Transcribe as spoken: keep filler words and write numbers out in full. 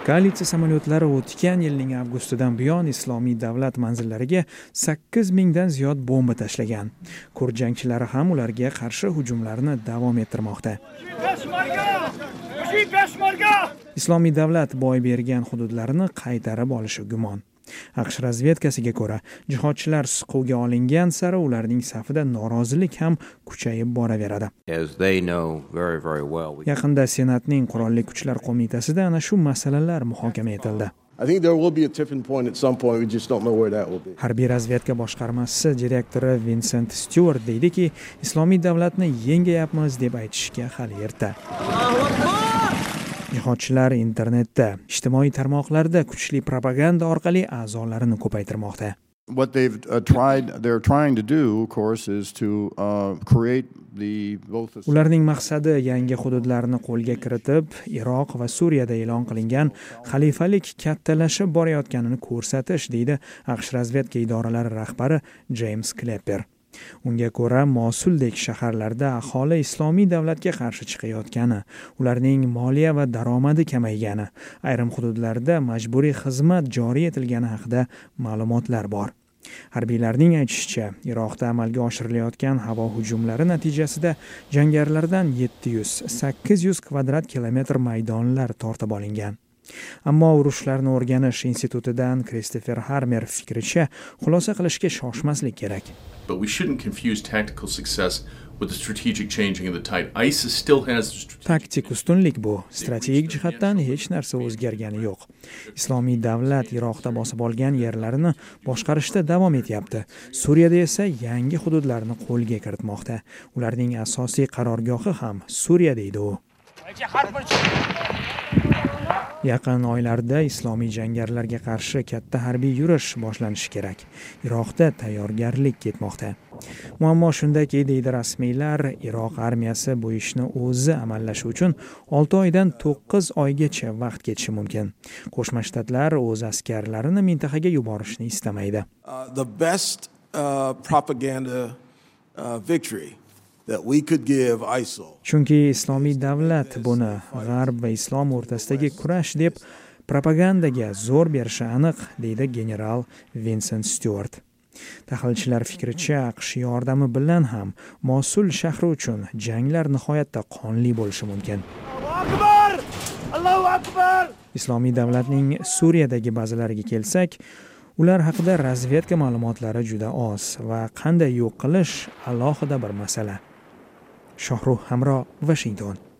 Koalitsiya samolyotlari o'tgan yilning avgustidan buyon Islomiy davlat manzillariga sakkiz mingdan ziyod bomba tashlagan. Kurd jangchilari ham ularga qarshi hujumlarni davom ettirmoqda. Islomiy davlat boy bergan hududlarni qaytarib olishi gumon. AQSh razvedkasiga ko'ra, jihodchilar siquvga olingan sari ularning safida norozilik ham kuchayib boraveradi. Yaqinda Senatning Qurolli Kuchlar qo'mitasida ana shu masalalar muhokama etildi. Harbiy razvedka boshqarmasi direktori Vincent Stewart deydiki, Islomiy davlatni yengayapmiz deb aytishga hali erta. Jihodchilar internetda, ijtimoiy tarmoqlarda kuchli propaganda orqali a'zolarini ko'paytirmoqda. What they've uh, tried, they're trying to do, of course, is to uh, create the both. Ularning maqsadi yangi hududlarni qo'lga kiritib, Iroq va Suriyada e'lon qilingan xalifalik kattalashib borayotganini ko'rsatish, deydi AQSh razvedka idoralari rahbari James Clapper. Unga ko'ra, Mosuldek shaharlarda aholi Islomiy davlatga qarshi chiqayotgani, ularning moliya va daromadi kamaygani, ayrim hududlarda majburiy xizmat joriy etilgani haqida ma'lumotlar bor. Harbiylarning aytishicha, Iroqda amalga oshirilayotgan havo hujumlari natijasida jangarilardan yetti yuz sakkiz yuz kvadrat kilometr maydonlar tortib olingan. Ammo urushlarni o'rganish institutidan Christopher Harmer fikricha, xulosa qilishga shoshmaslik kerak. But we shouldn't confuse tactical success with the strategic changing of the tide. ISIS still has taktik ustunlik bu. Strategik jihatdan hech narsa o'zgargani yo'q. Islomiy davlat Iroqda bosib olgan yerlarini boshqarishda davom etyapti. Suriyada esa yangi hududlarni qo'lga kiritmoqda. Ularning asosiy qarorgohi ham Suriya, deydi u. Yaqin oylarda islomiy jangarilarga qarshi katta harbiy yurish boshlanishi kerak. Iroqda tayyorgarlik ketmoqda. Muammo shundaki, deydi rasmiylar, Iroq armiyasi bu ishni o'zi amallashi uchun olti oydan to'qqiz oygacha vaqt ketishi mumkin. Qo'shma Shtatlar o'z askarlarini mintaqaga yuborishni istamaydi. Uh, the best uh, propaganda uh, victory that we could give ISIL. Chunki Islomiy davlat buni G'arb va Islom o'rtasidagi kurash deb propagandaga zo'r berishi aniq, deydi general Vincent Stewart. Tahlilchilar fikricha, AQSh yordami bilan ham Mosul shahri uchun janglar nihoyatda qonli bo'lishi mumkin. Allohu akbar! Allohu akbar! Islomiy davlatning Suriyadagi bazalariga kelsak, ular haqida razvedka ma'lumotlari juda oz va qanday yo'q qilish alohida bir masala. Shohruh Hamro, Washington.